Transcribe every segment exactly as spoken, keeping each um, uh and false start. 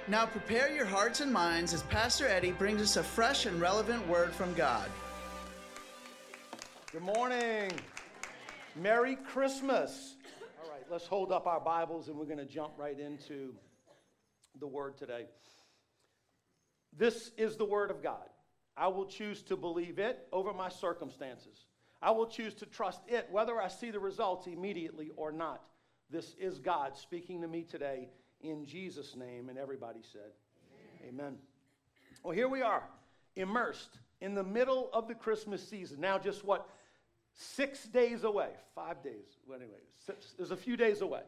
Now prepare your hearts and minds as Pastor Eddie brings us a fresh and relevant word from God. Good morning. Merry Christmas. All right, let's hold up our Bibles and we're going to jump right into the word today. This is the word of God. I will choose to believe it over my circumstances. I will choose to trust it whether I see the results immediately or not. This is God speaking to me today in Jesus' name, and everybody said, Amen. Amen. Well, here we are, immersed in the middle of the Christmas season. Now, just what, six days away, five days, well, anyway, six, there's a few days away.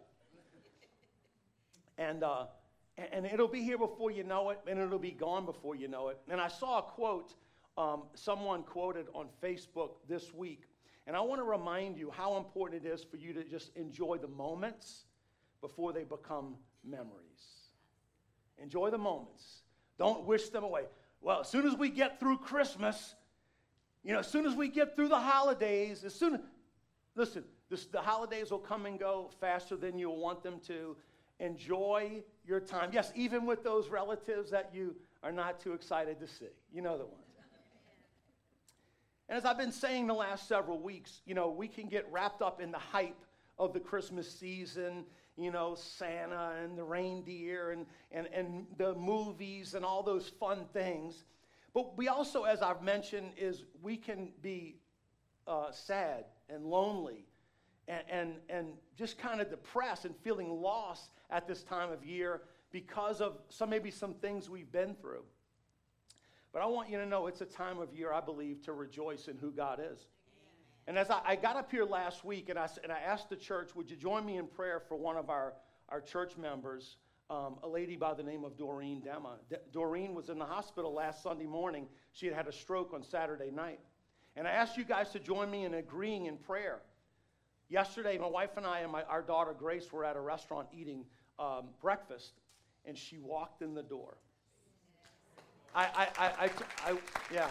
And, uh, and it'll be here before you know it, and it'll be gone before you know it. And I saw a quote, um, someone quoted on Facebook this week, and I want to remind you how important it is for you to just enjoy the moments before they become memories. Enjoy the moments. Don't wish them away. Well, as soon as we get through Christmas, you know, as soon as we get through the holidays, as soon, listen, this, the holidays will come and go faster than you'll want them to. Enjoy your time. Yes, even with those relatives that you are not too excited to see. You know the ones. And as I've been saying the last several weeks, you know, we can get wrapped up in the hype of the Christmas season, you know, Santa and the reindeer and, and, and the movies and all those fun things. But we also, as I've mentioned, is we can be uh, sad and lonely and, and, and just kind of depressed and feeling lost at this time of year because of some maybe some things we've been through. But I want you to know it's a time of year, I believe, to rejoice in who God is. And as I, I got up here last week and I, and I asked the church, would you join me in prayer for one of our, our church members, um, a lady by the name of Doreen Dema. D- Doreen was in the hospital last Sunday morning. She had had a stroke on Saturday night. And I asked you guys to join me in agreeing in prayer. Yesterday, my wife and I and my, our daughter Grace were at a restaurant eating um, breakfast, and she walked in the door. I, I, I, I, I, yeah.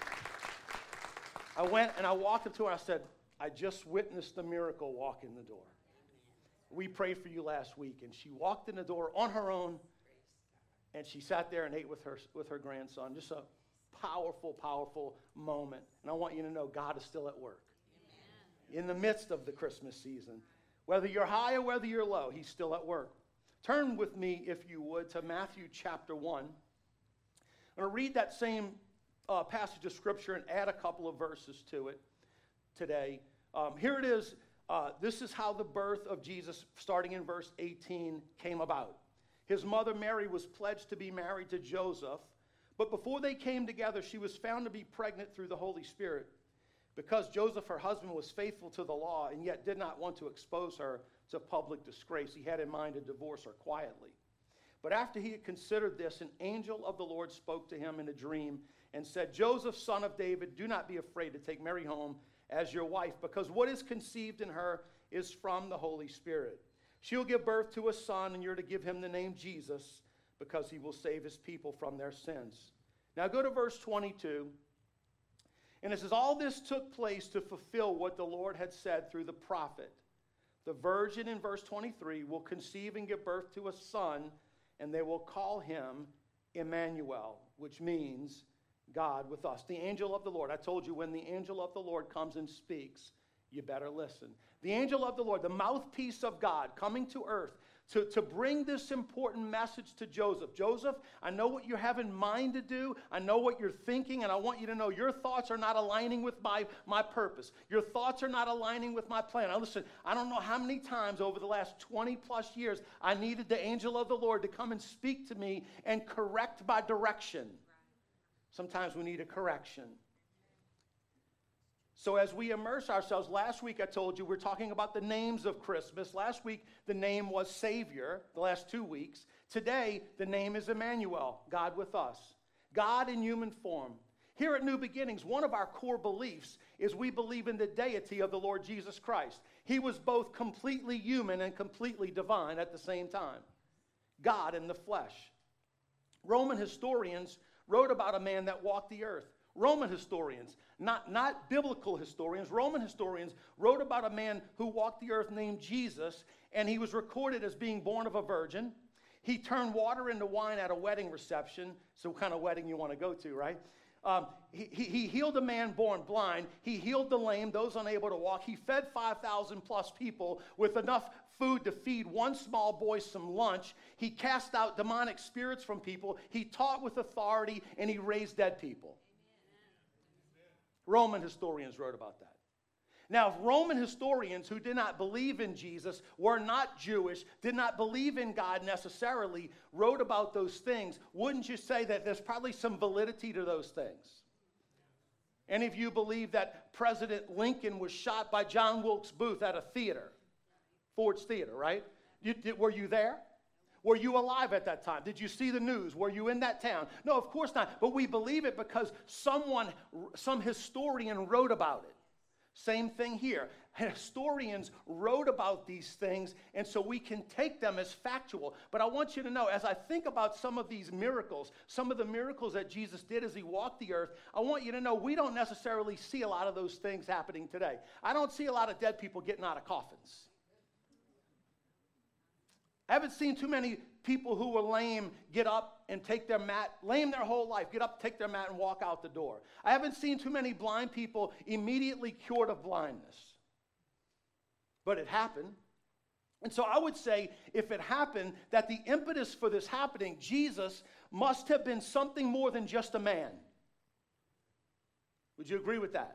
I went and I walked up to her and I said, I just witnessed the miracle walk in the door. We prayed for you last week, and she walked in the door on her own, and she sat there and ate with her with her grandson. Just a powerful, powerful moment. And I want you to know God is still at work. Amen. In the midst of the Christmas season. Whether you're high or whether you're low, he's still at work. Turn with me, if you would, to Matthew chapter one. I'm going to read that same uh, passage of Scripture and add a couple of verses to it today. Um, here it is. Uh, this is how the birth of Jesus, starting in verse eighteen, came about. His mother Mary was pledged to be married to Joseph, but before they came together, she was found to be pregnant through the Holy Spirit. Because Joseph, her husband, was faithful to the law and yet did not want to expose her to public disgrace, he had in mind to divorce her quietly. But after he had considered this, an angel of the Lord spoke to him in a dream and said, Joseph, son of David, do not be afraid to take Mary home as your wife, because what is conceived in her is from the Holy Spirit. She'll give birth to a son, and you're to give him the name Jesus, because he will save his people from their sins. Now go to verse twenty-two. And it says, all this took place to fulfill what the Lord had said through the prophet. The virgin, in verse twenty-three, will conceive and give birth to a son, and they will call him Emmanuel, which means God with us. The angel of the Lord. I told you, when the angel of the Lord comes and speaks, you better listen. The angel of the Lord, the mouthpiece of God, coming to earth to, to bring this important message to Joseph. Joseph, I know what you have in mind to do. I know what you're thinking, and I want you to know your thoughts are not aligning with my, my purpose. Your thoughts are not aligning with my plan. Now listen, I don't know how many times over the last twenty plus years I needed the angel of the Lord to come and speak to me and correct my direction. Sometimes we need a correction. So as we immerse ourselves, last week I told you we're talking about the names of Christmas. Last week the name was Savior, the last two weeks. Today the name is Emmanuel, God with us. God in human form. Here at New Beginnings, one of our core beliefs is we believe in the deity of the Lord Jesus Christ. He was both completely human and completely divine at the same time. God in the flesh. Roman historians wrote about a man that walked the earth. Roman historians, not, not biblical historians, Roman historians wrote about a man who walked the earth named Jesus, and he was recorded as being born of a virgin. He turned water into wine at a wedding reception. So what kind of wedding you want to go to, right? Um, he, he, he healed a man born blind. He healed the lame, those unable to walk. He fed five thousand plus people with enough food to feed one small boy some lunch. He cast out demonic spirits from people. He taught with authority, and he raised dead people. Roman historians wrote about that. Now, if Roman historians who did not believe in Jesus, were not Jewish, did not believe in God necessarily, wrote about those things, wouldn't you say that there's probably some validity to those things? Any of you believe that President Lincoln was shot by John Wilkes Booth at a theater, Ford's Theater, right? You, did, were you there? Were you alive at that time? Did you see the news? Were you in that town? No, of course not. But we believe it because someone, some historian wrote about it. Same thing here. Historians wrote about these things, and so we can take them as factual. But I want you to know, as I think about some of these miracles, some of the miracles that Jesus did as he walked the earth, I want you to know we don't necessarily see a lot of those things happening today. I don't see a lot of dead people getting out of coffins. I haven't seen too many people who were lame get up and take their mat, lame their whole life, get up, take their mat, and walk out the door. I haven't seen too many blind people immediately cured of blindness. But it happened. And so I would say, if it happened, that the impetus for this happening, Jesus must have been something more than just a man. Would you agree with that?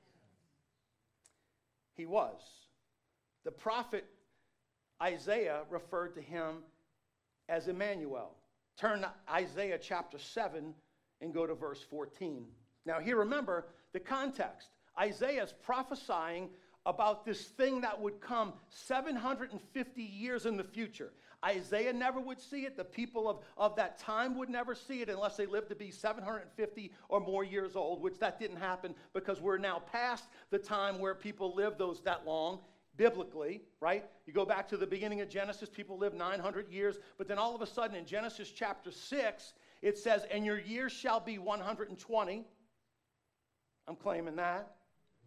He was. The prophet Isaiah referred to him as Emmanuel. Turn to Isaiah chapter seven and go to verse fourteen. Now here, remember the context. Isaiah is prophesying about this thing that would come seven hundred fifty years in the future. Isaiah never would see it. The people of, of that time would never see it unless they lived to be seven hundred fifty or more years old, which that didn't happen because we're now past the time where people lived those that long. Biblically, right? You go back to the beginning of Genesis, people lived nine hundred years, but then all of a sudden in Genesis chapter six, it says, and your years shall be one hundred twenty. I'm claiming that.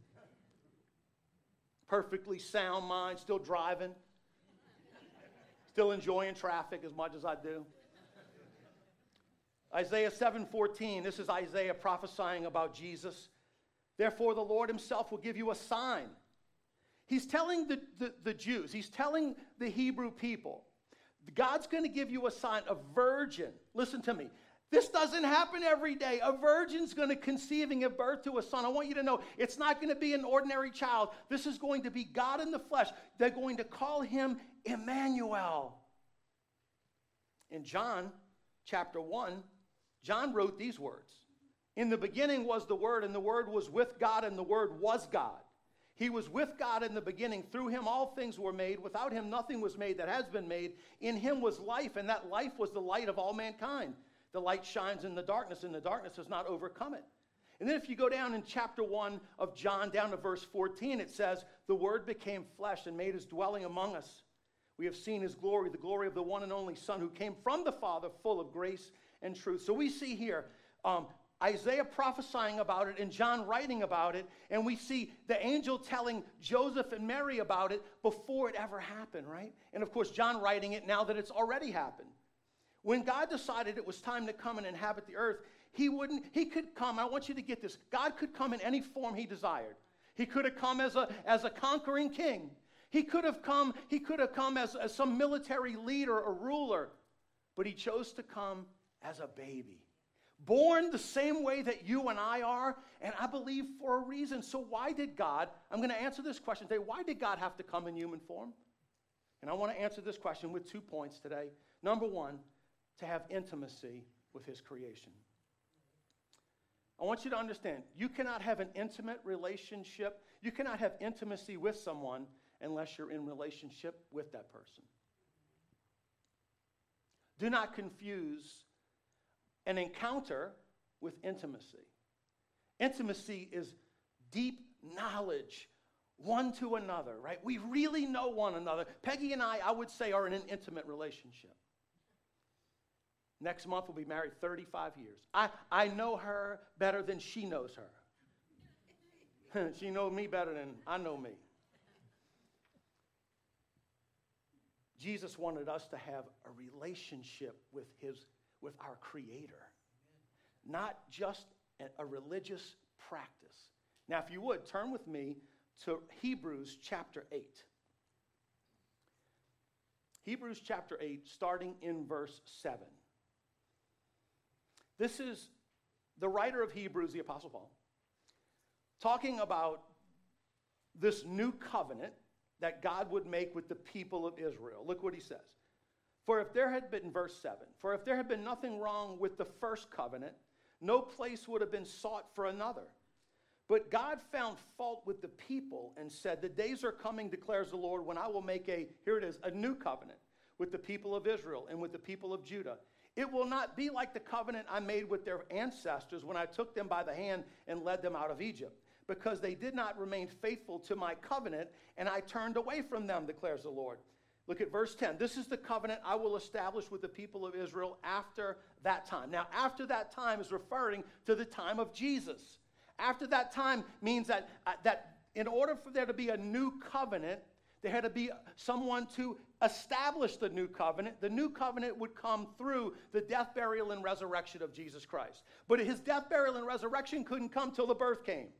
Perfectly sound mind, still driving, still enjoying traffic as much as I do. Isaiah seven fourteen, this is Isaiah prophesying about Jesus. Therefore the Lord himself will give you a sign. He's telling the, the, the Jews, he's telling the Hebrew people, God's going to give you a sign, a virgin. Listen to me. This doesn't happen every day. A virgin's going to conceive and give birth to a son. I want you to know it's not going to be an ordinary child. This is going to be God in the flesh. They're going to call him Emmanuel. In John chapter one, John wrote these words. In the beginning was the Word, and the Word was with God, and the Word was God. He was with God in the beginning. Through him all things were made. Without him nothing was made that has been made. In him was life, and that life was the light of all mankind. The light shines in the darkness, and the darkness has not overcome it. And then if you go down in chapter one of John, down to verse fourteen, it says, the Word became flesh and made his dwelling among us. We have seen his glory, the glory of the one and only Son who came from the Father, full of grace and truth. So we see here um, Isaiah prophesying about it and John writing about it, and we see the angel telling Joseph and Mary about it before it ever happened, right? And of course, John writing it now that it's already happened. When God decided it was time to come and inhabit the earth, he wouldn't, he could come, I want you to get this, God could come in any form he desired. He could have come as a, as a conquering king. He could have come, he could have come as, as some military leader or ruler, but he chose to come as a baby. Born the same way that you and I are, and I believe for a reason. So why did God, I'm going to answer this question today, why did God have to come in human form? And I want to answer this question with two points today. Number one, to have intimacy with his creation. I want you to understand, you cannot have an intimate relationship, you cannot have intimacy with someone unless you're in relationship with that person. Do not confuse an encounter with intimacy. Intimacy is deep knowledge one to another, right? We really know one another. Peggy and I, I would say, are in an intimate relationship. Next month, we'll be married thirty-five years. I, I know her better than she knows her. She knows me better than I know me. Jesus wanted us to have a relationship with his, with our Creator, not just a, a religious practice. Now, if you would, turn with me to Hebrews chapter eight. Hebrews chapter eight, starting in verse seven. This is the writer of Hebrews, the Apostle Paul, talking about this new covenant that God would make with the people of Israel. Look what he says. For if there had been, verse seven, for if there had been nothing wrong with the first covenant, no place would have been sought for another. But God found fault with the people and said, the days are coming, declares the Lord, when I will make a, here it is, a new covenant with the people of Israel and with the people of Judah. It will not be like the covenant I made with their ancestors when I took them by the hand and led them out of Egypt, because they did not remain faithful to my covenant, and I turned away from them, declares the Lord. Look at verse ten. This is the covenant I will establish with the people of Israel after that time. Now, after that time is referring to the time of Jesus. After that time means that, uh, that in order for there to be a new covenant, there had to be someone to establish the new covenant. The new covenant would come through the death, burial, and resurrection of Jesus Christ. But his death, burial, and resurrection couldn't come till the birth came.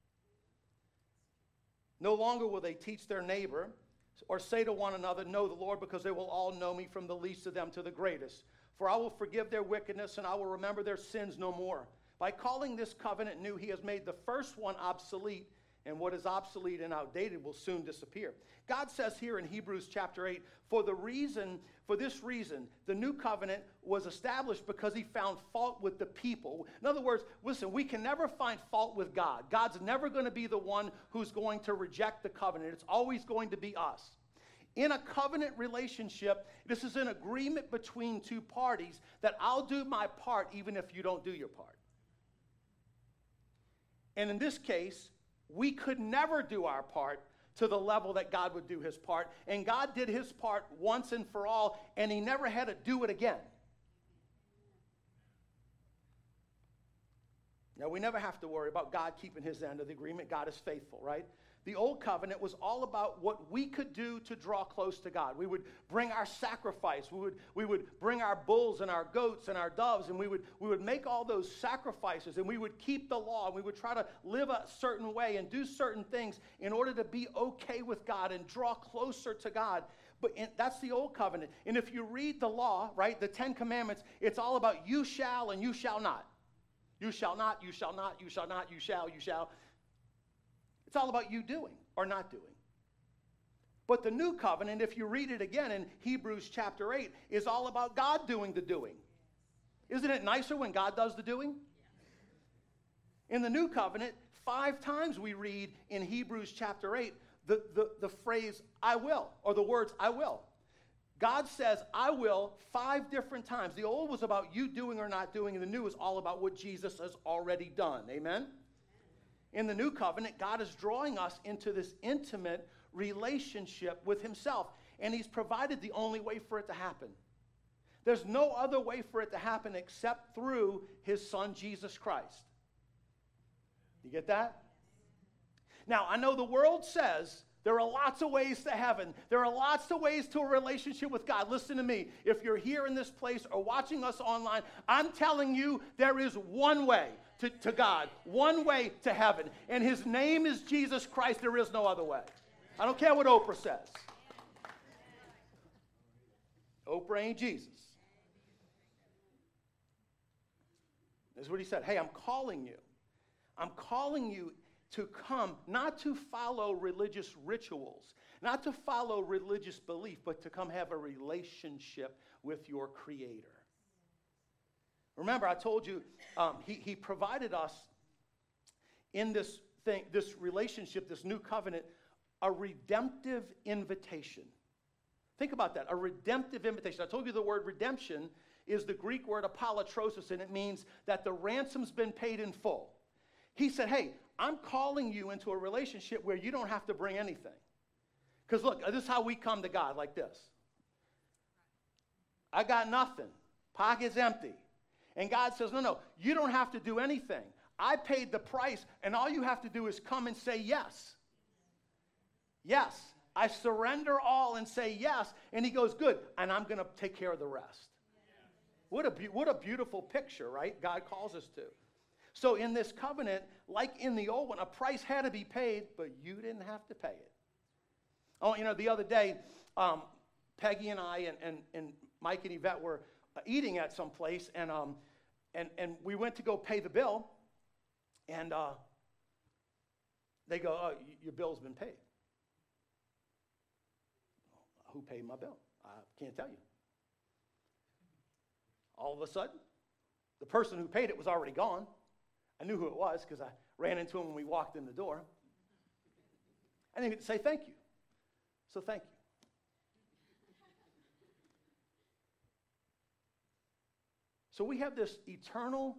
No longer will they teach their neighbor or say to one another, know the Lord, because they will all know me, from the least of them to the greatest. For I will forgive their wickedness, and I will remember their sins no more. By calling this covenant new, he has made the first one obsolete, and what is obsolete and outdated will soon disappear. God says here in Hebrews chapter eight, for the reason, for this reason, the new covenant was established because he found fault with the people. In other words, listen, we can never find fault with God. God's never going to be the one who's going to reject the covenant. It's always going to be us. In a covenant relationship, this is an agreement between two parties that I'll do my part even if you don't do your part. And in this case, we could never do our part to the level that God would do his part. And God did his part once and for all, and he never had to do it again. Now, we never have to worry about God keeping his end of the agreement. God is faithful, right? The old covenant was all about what we could do to draw close to God. We would bring our sacrifice. We would, we would bring our bulls and our goats and our doves, and we would, we would make all those sacrifices, and we would keep the law, and we would try to live a certain way and do certain things in order to be okay with God and draw closer to God. But in, that's the old covenant. And if you read the law, right, the Ten Commandments, it's all about you shall and you shall not. You shall not, you shall not, you shall not, you shall, you shall. It's all about you doing or not doing. But the new covenant, if you read it again in Hebrews chapter eight, is all about God doing the doing. Isn't it nicer when God does the doing? In the new covenant, five times we read in Hebrews chapter eight the, the, the phrase, I will, or the words, I will. God says, I will, five different times. The old was about you doing or not doing, and the new is all about what Jesus has already done. Amen? In the new covenant, God is drawing us into this intimate relationship with himself, and he's provided the only way for it to happen. There's no other way for it to happen except through his son, Jesus Christ. You get that? Now, I know the world says there are lots of ways to heaven. There are lots of ways to a relationship with God. Listen to me. If you're here in this place or watching us online, I'm telling you there is one way to, to God, one way to heaven, and his name is Jesus Christ. There is no other way. I don't care what Oprah says. Oprah ain't Jesus. This is what he said. Hey, I'm calling you. I'm calling you to come, not to follow religious rituals, not to follow religious belief, but to come have a relationship with your Creator. Remember, I told you um, he, he provided us in this thing, this relationship, this new covenant, a redemptive invitation. Think about that, a redemptive invitation. I told you the word redemption is the Greek word apolutrosis, and it means that the ransom's been paid in full. He said, hey, I'm calling you into a relationship where you don't have to bring anything. Because look, this is how we come to God, like this. I got nothing. Pocket's empty. And God says, no, no, you don't have to do anything. I paid the price, and all you have to do is come and say yes. Yes. I surrender all and say yes. And he goes, good, and I'm going to take care of the rest. What a, what a beautiful picture, right? God calls us to. So in this covenant, like in the old one, a price had to be paid, but you didn't have to pay it. Oh, you know, the other day, um, Peggy and I and, and, and Mike and Yvette were uh, eating at some place, and, um, and, and we went to go pay the bill, and uh, they go, oh, your bill's been paid. Who paid my bill? I can't tell you. All of a sudden, the person who paid it was already gone. I knew who it was because I ran into him when we walked in the door. I didn't even say thank you. So thank you. So we have this eternal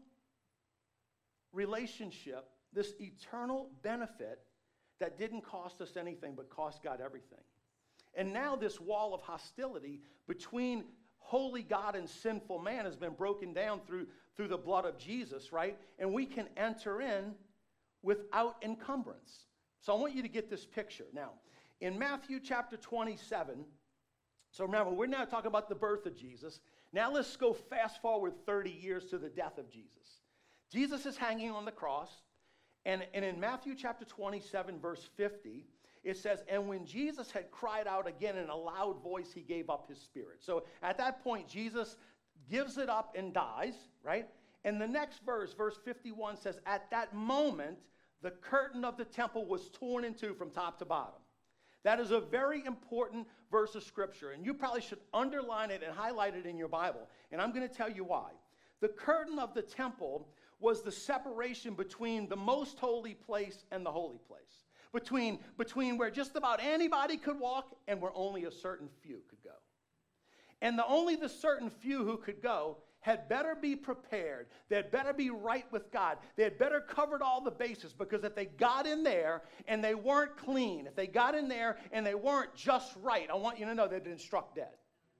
relationship, this eternal benefit that didn't cost us anything but cost God everything. And now this wall of hostility between holy God and sinful man has been broken down through, through the blood of Jesus, right? And we can enter in without encumbrance. So I want you to get this picture. Now, in Matthew chapter twenty-seven, so remember, we're now talking about the birth of Jesus. Now let's go fast forward thirty years to the death of Jesus. Jesus is hanging on the cross, and, and in Matthew chapter twenty-seven, verse fifty, it says, and when Jesus had cried out again in a loud voice, he gave up his spirit. So at that point, Jesus gives it up and dies, right? And the next verse, verse fifty-one, says, at that moment, the curtain of the temple was torn in two from top to bottom. That is a very important verse of Scripture, and you probably should underline it and highlight it in your Bible. And I'm going to tell you why. The curtain of the temple was the separation between the most holy place and the holy place. Between, between where just about anybody could walk and where only a certain few could go. And the only the certain few who could go had better be prepared. They had better be right with God. They had better covered all the bases, because if they got in there and they weren't clean, if they got in there and they weren't just right, I want you to know they'd been struck dead.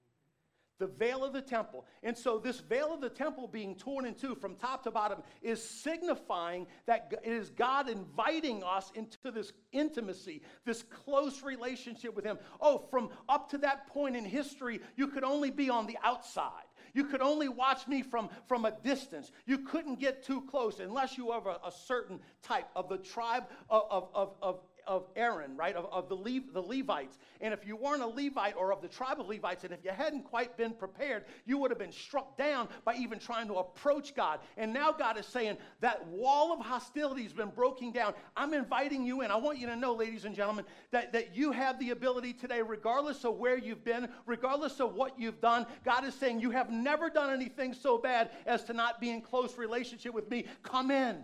The veil of the temple. And so this veil of the temple being torn in two from top to bottom is signifying that it is God inviting us into this intimacy, this close relationship with him. Oh, from up to that point in history, you could only be on the outside. You could only watch me from, from a distance. You couldn't get too close unless you were a, a certain type of the tribe of, of, of, of of Aaron, right, of, of the, Le- the Levites. And if you weren't a Levite or of the tribe of Levites, and if you hadn't quite been prepared, you would have been struck down by even trying to approach God. And now God is saying that wall of hostility has been broken down. I'm inviting you in. I want you to know, ladies and gentlemen, that, that you have the ability today, regardless of where you've been, regardless of what you've done, God is saying you have never done anything so bad as to not be in close relationship with me. Come in.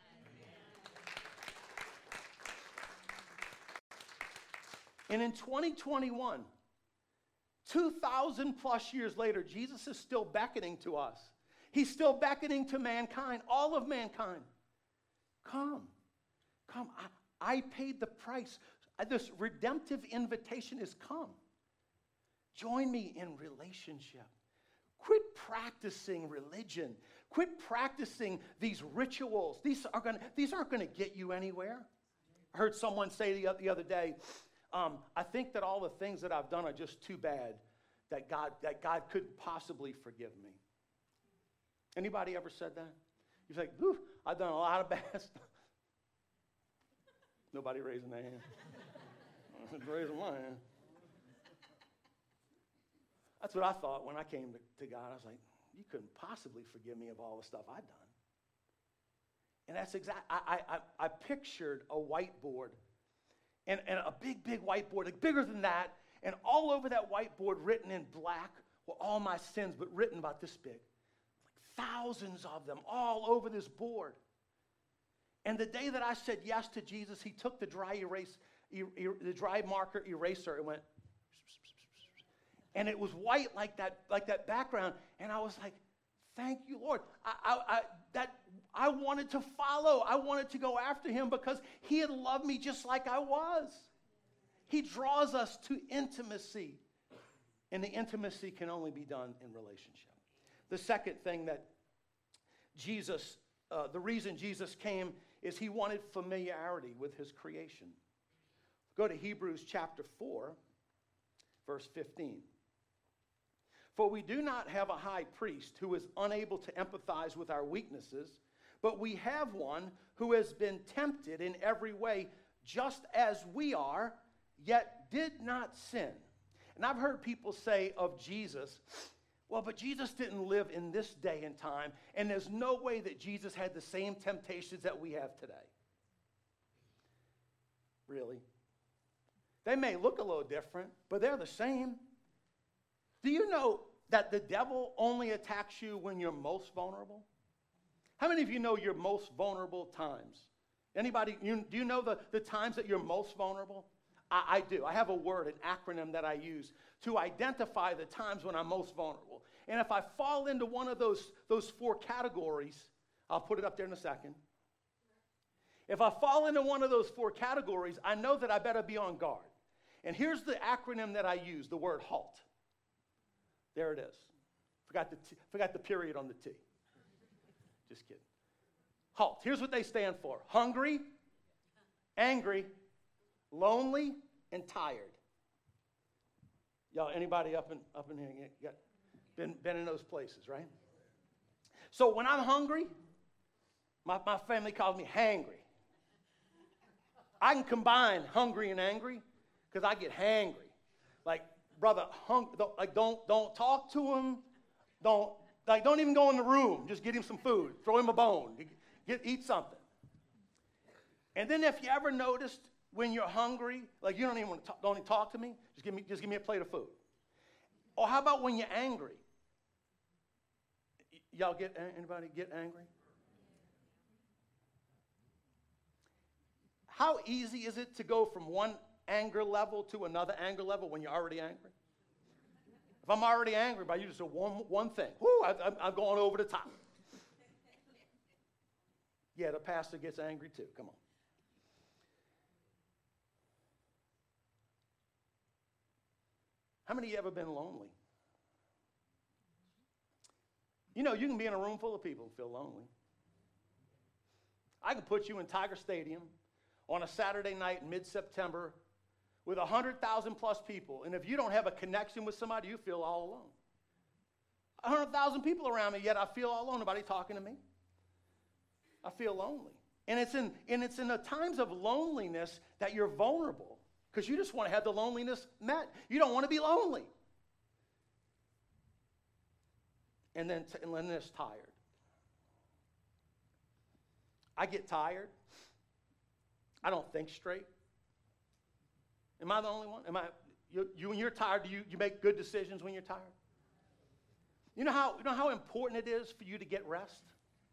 And in twenty twenty-one, two thousand plus years later, Jesus is still beckoning to us. He's still beckoning to mankind, all of mankind. Come, come. I, I paid the price. This redemptive invitation is come. Join me in relationship. Quit practicing religion. Quit practicing these rituals. These, are gonna, these aren't going to get you anywhere. I heard someone say the, the other day, Um, I think that all the things that I've done are just too bad that God, that God couldn't possibly forgive me. Anybody ever said that? You're like, ooh, I've done a lot of bad stuff. Nobody raising their hand. Raising my hand. That's what I thought when I came to, to God. I was like, you couldn't possibly forgive me of all the stuff I've done. And that's exactly, I, I, I pictured a whiteboard. And, and a big, big whiteboard, like bigger than that, and all over that whiteboard, written in black, were all my sins, but written about this big. Like thousands of them, all over this board. And the day that I said yes to Jesus, he took the dry erase, er, er, the dry marker eraser, and went, and it was white like that, like that background. And I was like, thank you, Lord. I, I, I, that, I wanted to follow. I wanted to go after him because he had loved me just like I was. He draws us to intimacy. And the intimacy can only be done in relationship. The second thing that Jesus, uh, the reason Jesus came is he wanted familiarity with his creation. Go to Hebrews chapter four, verse fifteen. For we do not have a high priest who is unable to empathize with our weaknesses, but we have one who has been tempted in every way, just as we are, yet did not sin. And I've heard people say of Jesus, well, but Jesus didn't live in this day and time, and there's no way that Jesus had the same temptations that we have today. Really? They may look a little different, but they're the same. Do you know that the devil only attacks you when you're most vulnerable? How many of you know your most vulnerable times? Anybody, you, do you know the, the times that you're most vulnerable? I, I do. I have a word, an acronym that I use to identify the times when I'm most vulnerable. And if I fall into one of those, those four categories, I'll put it up there in a second. If I fall into one of those four categories, I know that I better be on guard. And here's the acronym that I use, the word HALT. There it is. Forgot the, t- forgot the period on the T. Just kidding. HALT. Here's what they stand for. Hungry, angry, lonely, and tired. Y'all, anybody up in, up in here got, been, been in those places, right? So when I'm hungry, my, my family calls me hangry. I can combine hungry and angry because I get hangry. Like, brother, hung, don't, like don't don't talk to him. Don't like don't even go in the room. Just get him some food. Throw him a bone. Get, eat something. And then if you ever noticed when you're hungry, like you don't even want to talk, don't even talk to me. Just give me just give me a plate of food. Or how about when you're angry? Y- y'all get anybody get angry? How easy is it to go from one anger level to another anger level when you're already angry? If I'm already angry by you, just say one, one thing. Whoo, I, I'm, I'm going over the top. Yeah, the pastor gets angry too. Come on. How many of you ever been lonely? You know, you can be in a room full of people and feel lonely. I can put you in Tiger Stadium on a Saturday night in mid-September with one hundred thousand plus people, and if you don't have a connection with somebody, you feel all alone. one hundred thousand people around me, yet I feel all alone. Nobody talking to me. I feel lonely. And it's in, and it's in the times of loneliness that you're vulnerable because you just want to have the loneliness met. You don't want to be lonely. And then, t- and then there's tired. I get tired. I don't think straight. Am I the only one? Am I? You, you when you're tired, do you, you make good decisions when you're tired? You know how you know how important it is for you to get rest?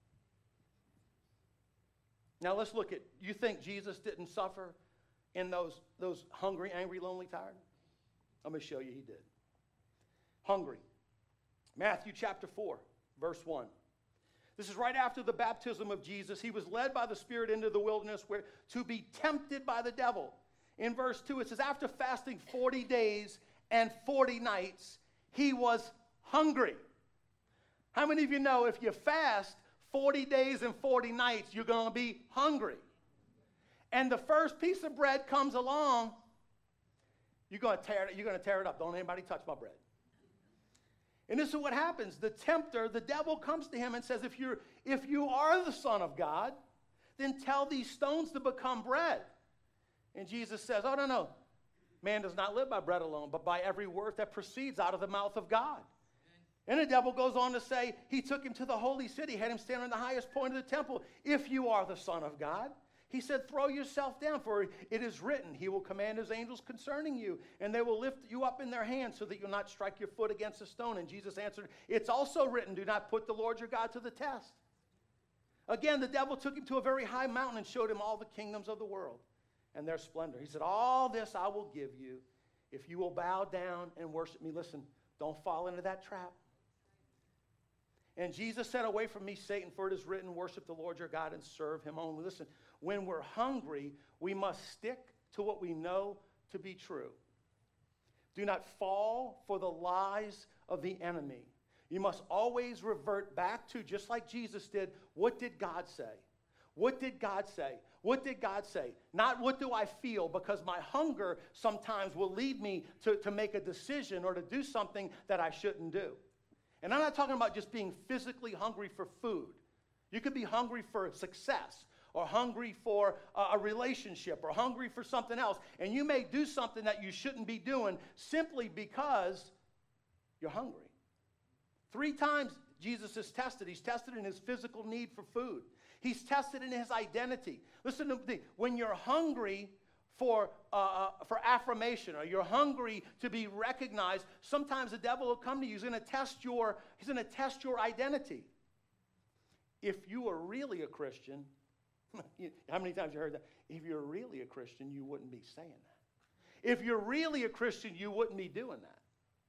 Now let's look at, you think Jesus didn't suffer in those, those hungry, angry, lonely, tired? I'm going to show you he did. Hungry. Matthew chapter four, verse one. This is right after the baptism of Jesus. He was led by the Spirit into the wilderness where to be tempted by the devil. In verse two, it says, after fasting forty days and forty nights, he was hungry. How many of you know if you fast forty days and forty nights, you're going to be hungry? And the first piece of bread comes along, you're going to tear it, you're going to tear it up. Don't anybody touch my bread. And this is what happens. The tempter, the devil, comes to him and says, if you're if you are the Son of God, then tell these stones to become bread. And Jesus says, oh, no, no. Man does not live by bread alone, but by every word that proceeds out of the mouth of God. And the devil goes on to say, he took him to the holy city, had him stand on the highest point of the temple. If you are the Son of God, he said, throw yourself down, for it is written, he will command his angels concerning you, and they will lift you up in their hands so that you'll not strike your foot against a stone. And Jesus answered, it's also written, do not put the Lord your God to the test. Again, the devil took him to a very high mountain and showed him all the kingdoms of the world and their splendor. He said, all this I will give you if you will bow down and worship me. Listen, don't fall into that trap. And Jesus said, away from me, Satan, for it is written, worship the Lord your God and serve him only. Listen, when we're hungry, we must stick to what we know to be true. Do not fall for the lies of the enemy. You must always revert back to, just like Jesus did, what did God say? What did God say? What did God say? Not what do I feel, because my hunger sometimes will lead me to, to make a decision or to do something that I shouldn't do. And I'm not talking about just being physically hungry for food. You could be hungry for success, or hungry for a, a relationship, or hungry for something else. And you may do something that you shouldn't be doing simply because you're hungry. Three times Jesus is tested. He's tested in his physical need for food. He's tested in his identity. Listen to me. When you're hungry for, uh, for affirmation, or you're hungry to be recognized, sometimes the devil will come to you. He's going to test your, he's going to test your identity. If you were really a Christian, how many times have you heard that? If you're really a Christian, you wouldn't be saying that. If you're really a Christian, you wouldn't be doing that.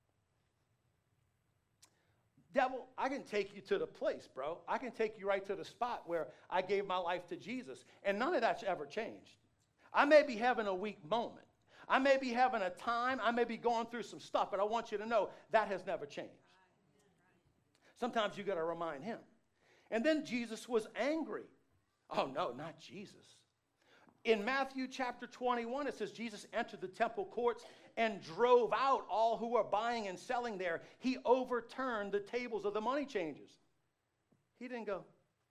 Devil, I can take you to the place, bro. I can take you right to the spot where I gave my life to Jesus. And none of that's ever changed. I may be having a weak moment. I may be having a time. I may be going through some stuff. But I want you to know that has never changed. Sometimes you got to remind him. And then Jesus was angry. Oh, no, not Jesus. In Matthew chapter twenty-one, it says Jesus entered the temple courts and drove out all who were buying and selling there. He overturned the tables of the money changers. He didn't go,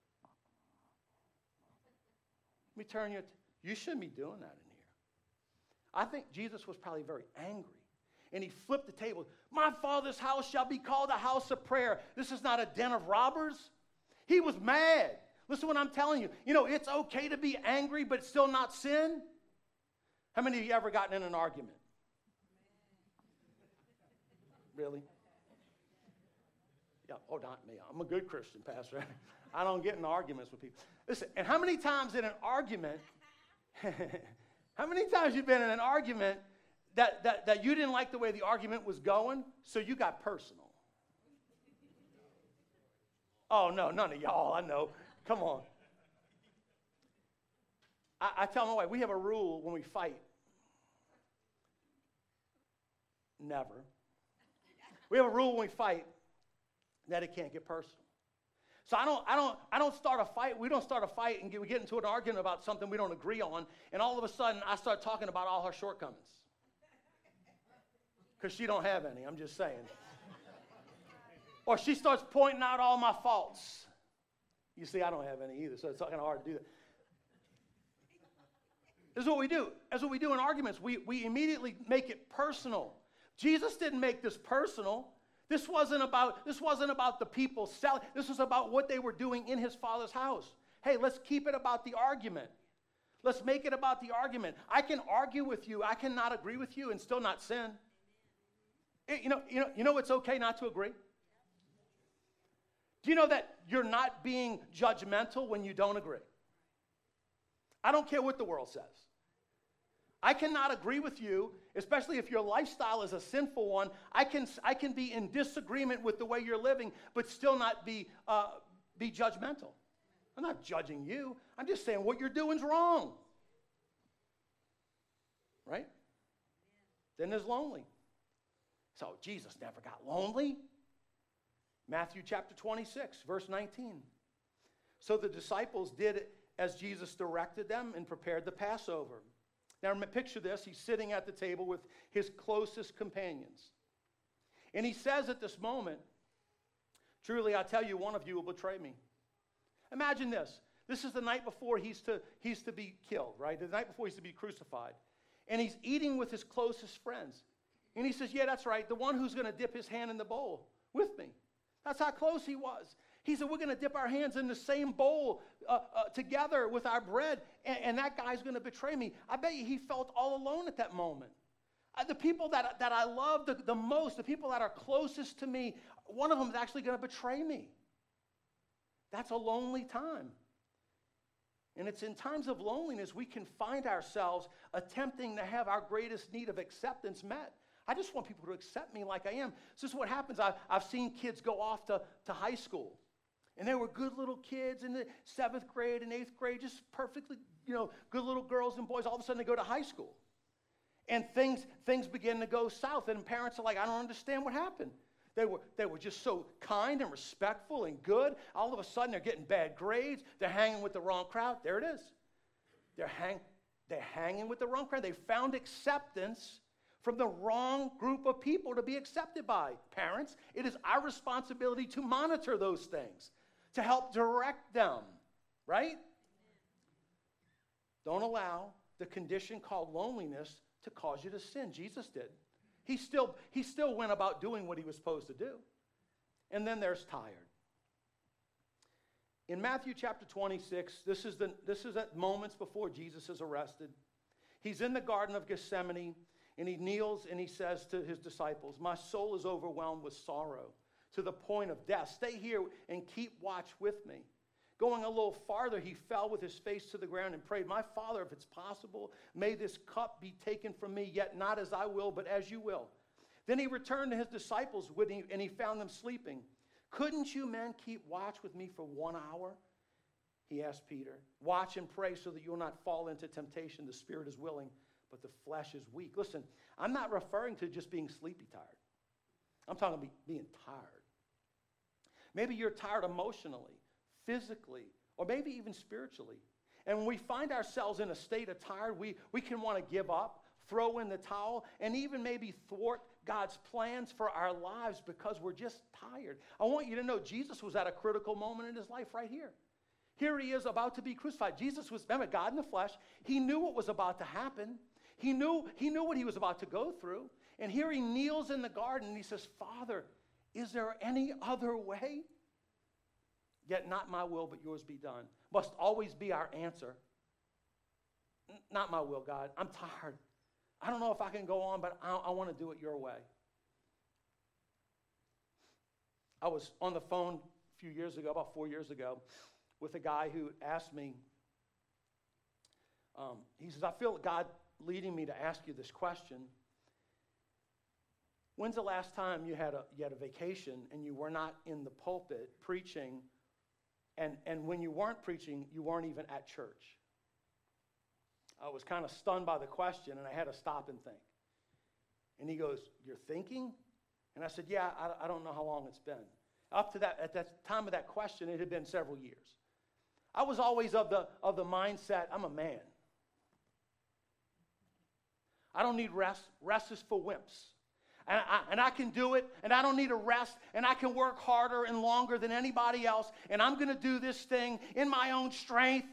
let me turn you. You shouldn't be doing that in here. I think Jesus was probably very angry. And he flipped the table. My Father's house shall be called a house of prayer. This is not a den of robbers. He was mad. Listen to what I'm telling you. You know, it's okay to be angry, but still not sin. How many of you ever gotten in an argument? Really? Yeah. Oh, not me. I'm a good Christian, Pastor. I don't get in arguments with people. Listen, and how many times in an argument, how many times you've been in an argument that, that, that you didn't like the way the argument was going, so you got personal? Oh, no, none of y'all, I know. Come on. I, I tell my wife, we have a rule when we fight. Never. We have a rule when we fight that it can't get personal. So I don't, I don't, I don't start a fight. We don't start a fight and get, we get into an argument about something we don't agree on, and all of a sudden I start talking about all her shortcomings. Because she don't have any, I'm just saying. Or she starts pointing out all my faults. You see, I don't have any either, so it's kind of hard to do that. This is what we do. That's what we do in arguments. We, we immediately make it personal. Jesus didn't make this personal. This wasn't about, this wasn't about the people selling. This was about what they were doing in his Father's house. Hey, let's keep it about the argument. Let's make it about the argument. I can argue with you. I cannot agree with you and still not sin. It, you know, you know, you know it's okay not to agree? Do you know that you're not being judgmental when you don't agree? I don't care what the world says. I cannot agree with you, especially if your lifestyle is a sinful one. I can, I can be in disagreement with the way you're living, but still not be, uh, be judgmental. I'm not judging you. I'm just saying what you're doing is wrong. Right? Then there's lonely. So Jesus never got lonely. Matthew chapter twenty-six, verse nineteen. So the disciples did as Jesus directed them and prepared the Passover. Now picture this. He's sitting at the table with his closest companions. And he says at this moment, truly I tell you, one of you will betray me. Imagine this. This is the night before he's to, he's to be killed, right? The night before he's to be crucified. And he's eating with his closest friends. And he says, yeah, that's right. The one who's going to dip his hand in the bowl with me. That's how close he was. He said, we're going to dip our hands in the same bowl uh, uh, together with our bread, and, and that guy's going to betray me. I bet you he felt all alone at that moment. Uh, the people that, that I love the, the most, the people that are closest to me, one of them is actually going to betray me. That's a lonely time. And it's in times of loneliness we can find ourselves attempting to have our greatest need of acceptance met. I just want people to accept me like I am. So this is what happens. I, I've seen kids go off to, to high school. And they were good little kids in the seventh grade and eighth grade, just perfectly, you know, good little girls and boys. All of a sudden they go to high school. And things, things begin to go south. And parents are like, I don't understand what happened. They were, they were just so kind and respectful and good. All of a sudden, they're getting bad grades. They're hanging with the wrong crowd. There it is. They're, hang, they're hanging with the wrong crowd. They found acceptance from the wrong group of people to be accepted by. Parents, it is our responsibility to monitor those things, to help direct them, right? Don't allow the condition called loneliness to cause you to sin. Jesus did. He still, he still went about doing what he was supposed to do. And then there's tired. In Matthew chapter twenty-six, this is, the, this is at moments before Jesus is arrested. He's in the Garden of Gethsemane, and he kneels and he says to his disciples, my soul is overwhelmed with sorrow to the point of death. Stay here and keep watch with me. Going a little farther, he fell with his face to the ground and prayed, my Father, if it's possible, may this cup be taken from me, yet not as I will, but as you will. Then he returned to his disciples and he found them sleeping. Couldn't you men keep watch with me for one hour? He asked Peter. Watch and pray so that you will not fall into temptation. The spirit is willing, but the flesh is weak. Listen, I'm not referring to just being sleepy tired. I'm talking about being tired. Maybe you're tired emotionally, physically, or maybe even spiritually. And when we find ourselves in a state of tired, we, we can want to give up, throw in the towel, and even maybe thwart God's plans for our lives because we're just tired. I want you to know Jesus was at a critical moment in his life right here. Here he is about to be crucified. Jesus was, remember, God in the flesh. He knew what was about to happen. He knew, he knew what he was about to go through. And here he kneels in the garden and he says, Father, is there any other way? Yet not my will, but yours be done. Must always be our answer. N- not my will, God. I'm tired. I don't know if I can go on, but I, I want to do it your way. I was on the phone a few years ago, about four years ago, with a guy who asked me, um, he says, I feel God leading me to ask you this question. When's the last time you had a, you had a vacation and you were not in the pulpit preaching, and, and when you weren't preaching, you weren't even at church? I was kind of stunned by the question, and I had to stop and think. And he goes, you're thinking? And I said, yeah, I, I don't know how long it's been. Up to that, at that time of that question, it had been several years. I was always of the, of the mindset, I'm a man. I don't need rest. Rest is for wimps. And I, and I can do it, and I don't need a rest, and I can work harder and longer than anybody else, and I'm going to do this thing in my own strength.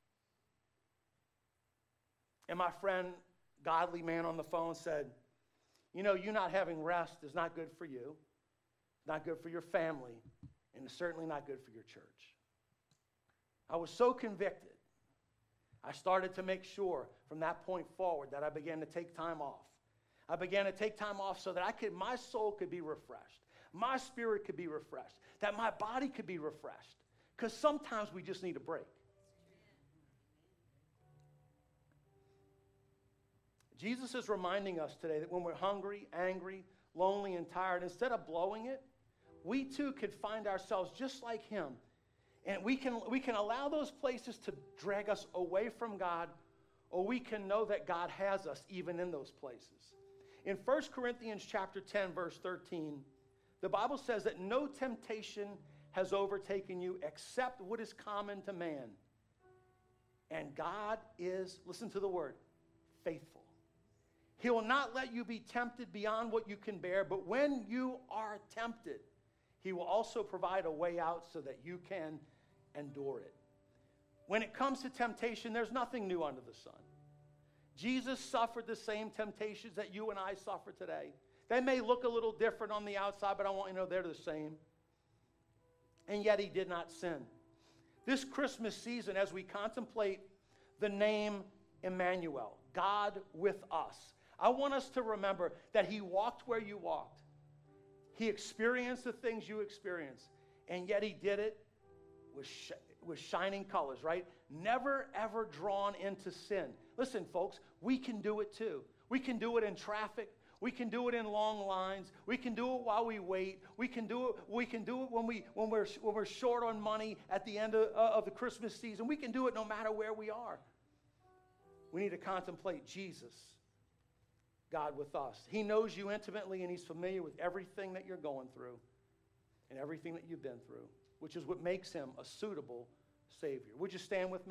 And my friend, godly man on the phone, said, you know, you not having rest is not good for you, not good for your family, and it's certainly not good for your church. I was so convicted. I started to make sure from that point forward that I began to take time off. I began to take time off so that I could, my soul could be refreshed. My spirit could be refreshed. That my body could be refreshed. Because sometimes we just need a break. Jesus is reminding us today that when we're hungry, angry, lonely, and tired, instead of blowing it, we too could find ourselves just like him. And we can, we can allow those places to drag us away from God, or we can know that God has us even in those places. In First Corinthians chapter ten, verse thirteen, the Bible says that no temptation has overtaken you except what is common to man. And God is, listen to the word, faithful. He will not let you be tempted beyond what you can bear, but when you are tempted, he will also provide a way out so that you can endure it. When it comes to temptation, there's nothing new under the sun. Jesus suffered the same temptations that you and I suffer today. They may look a little different on the outside, but I want you to know they're the same. And yet he did not sin. This Christmas season, as we contemplate the name Emmanuel, God with us, I want us to remember that he walked where you walked. He experienced the things you experienced, and yet he did it with, sh- with shining colors, right? Never, ever drawn into sin. Listen, folks, we can do it too. We can do it in traffic. We can do it in long lines. We can do it while we wait. We can do it, we can do it when, we, when, we're, when we're short on money at the end of, uh, of the Christmas season. We can do it no matter where we are. We need to contemplate Jesus God with us. He knows you intimately, and he's familiar with everything that you're going through and everything that you've been through, which is what makes him a suitable Savior. Would you stand with me?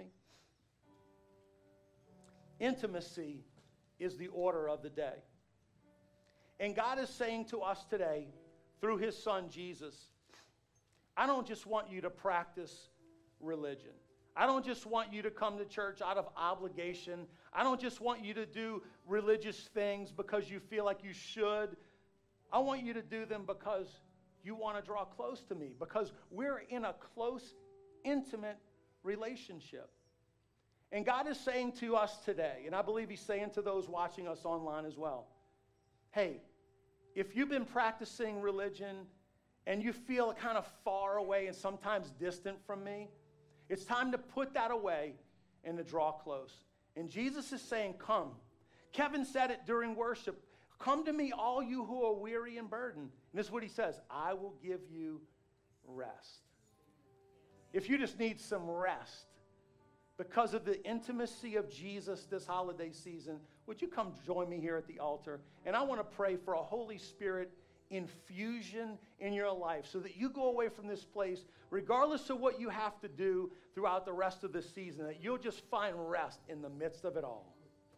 Intimacy is the order of the day. And God is saying to us today, through his son Jesus, I don't just want you to practice religion. I don't just want you to come to church out of obligation. I don't just want you to do religious things because you feel like you should. I want you to do them because you want to draw close to me, because we're in a close, intimate relationship. And God is saying to us today, and I believe he's saying to those watching us online as well, hey, if you've been practicing religion and you feel kind of far away and sometimes distant from me, it's time to put that away and to draw close. And Jesus is saying, come. Kevin said it during worship. Come to me, all you who are weary and burdened. And this is what he says, I will give you rest. If you just need some rest because of the intimacy of Jesus this holiday season, would you come join me here at the altar? And I want to pray for a Holy Spirit infusion in your life so that you go away from this place, regardless of what you have to do throughout the rest of the season, that you'll just find rest in the midst of it all.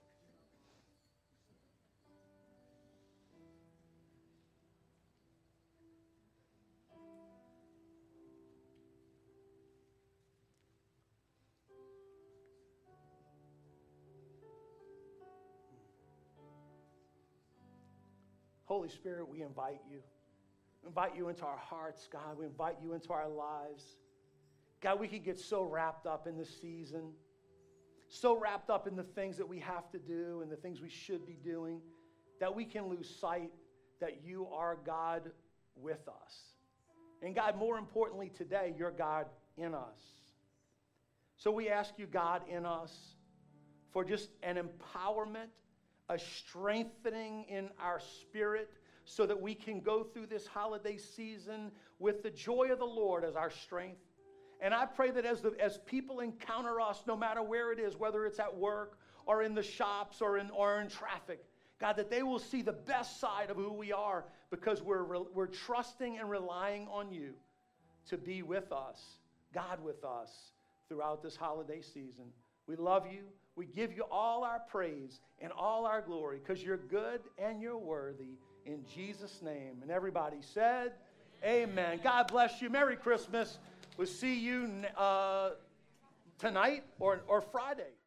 Holy Spirit, we invite you. We invite you into our hearts, God. We invite you into our lives. God, we can get so wrapped up in this season, so wrapped up in the things that we have to do and the things we should be doing, that we can lose sight that you are God with us. And God, more importantly today, you're God in us. So we ask you, God, in us, for just an empowerment, a strengthening in our spirit so that we can go through this holiday season with the joy of the Lord as our strength. And I pray that as, the, as people encounter us, no matter where it is, whether it's at work or in the shops or in, or in traffic, God, that they will see the best side of who we are because we're, we're trusting and relying on you to be with us, God with us, throughout this holiday season. We love you. We give you all our praise and all our glory because you're good and you're worthy. In Jesus' name. And everybody said, amen. God bless you. Merry Christmas. We'll see you uh, tonight or, or Friday.